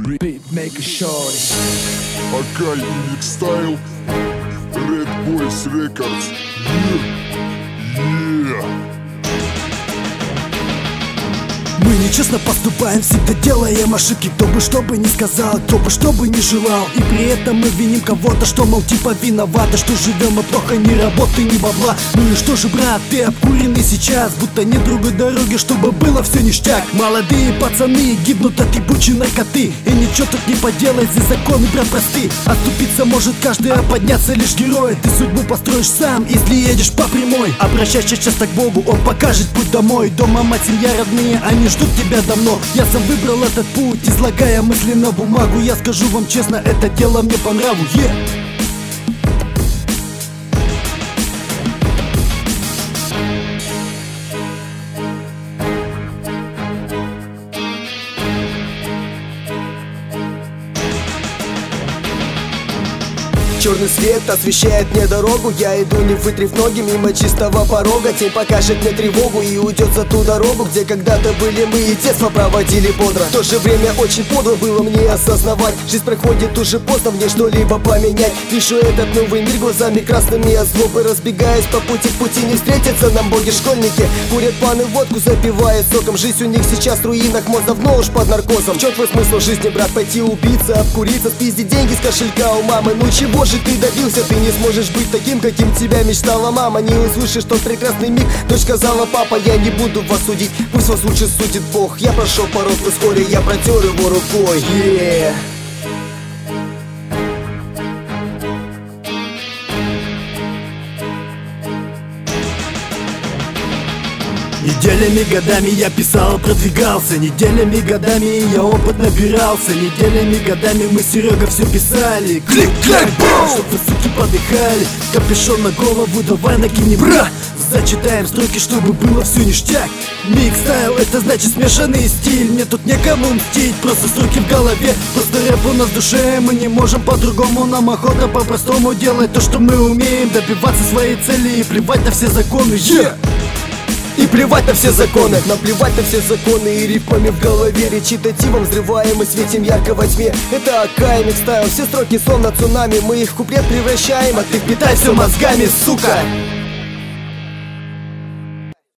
Beatmaker Shorty. Акай и Никстайл, Red Boys Records. Мы нечестно поступаем, всегда делаем ошибки. Кто бы что бы ни сказал, кто бы что бы ни желал. И при этом мы виним кого-то, что мол типа виновата, что живем мы плохо, ни работы, ни бабла. Ну и что же, брат, ты обкуренный сейчас, будто нет другой дороги, чтобы было все ништяк. Молодые пацаны гибнут от ебучей наркоты, и ничего тут не поделать, здесь законы, брат, просты. Оступиться может каждый, а подняться лишь герой. Ты судьбу построишь сам, если едешь по прямой. Обращайся часто к Богу, Он покажет путь домой. Дома мать, семья, родные, они ждут тебя давно. Я сам выбрал этот путь, излагая мысли на бумагу. Я скажу вам честно, это дело мне по нраву. Черный свет освещает мне дорогу. Я иду, не вытрив ноги, мимо чистого порога. Тень покажет мне тревогу и уйдет за ту дорогу, где когда-то были мы и детство проводили бодро. В то же время очень подло было мне осознавать, жизнь проходит уже поздно мне что-либо поменять. Вижу этот новый мир глазами красными от злобы, разбегаясь по пути, в пути не встретятся нам боги-школьники. Курят паны, водку запивают соком. Жизнь у них сейчас в руинах, мозг давно уж под наркозом. В чем твой смысл жизни, брат? Пойти убиться, обкуриться, спиздить деньги с кошелька у мамы. Ну чего же ты добился? Ты не сможешь быть таким, каким тебя мечтала мама. Не услышишь тот прекрасный миг. Дочь сказала: папа, я не буду вас судить, пусть вас лучше судит Бог. Я прошел порог вскоре, я протер его рукой. Неделями, годами я писал, продвигался. Неделями, годами я опыт набирался. Неделями, годами мы с Серега все писали. Клик-клак, бум! Чтоб вы, суки, подыхали. Капюшон на голову, давай накинем, бра! Зачитаем строки, чтобы было все ништяк. Микстайл, это значит смешанный стиль. Мне тут некому мстить, просто строки в голове. Просто рэп у нас в душе, мы не можем по-другому. Нам охота по-простому делать то, что мы умеем. Добиваться своей цели и плевать на все законы. И плевать на все законы, наплевать на все законы. И рифмами в голове, речитативом взрываем и светим ярко во тьме. Это Акай и Никстайл, все строки словно цунами. Мы их в куплет превращаем, а ты впитай все мозгами, сука.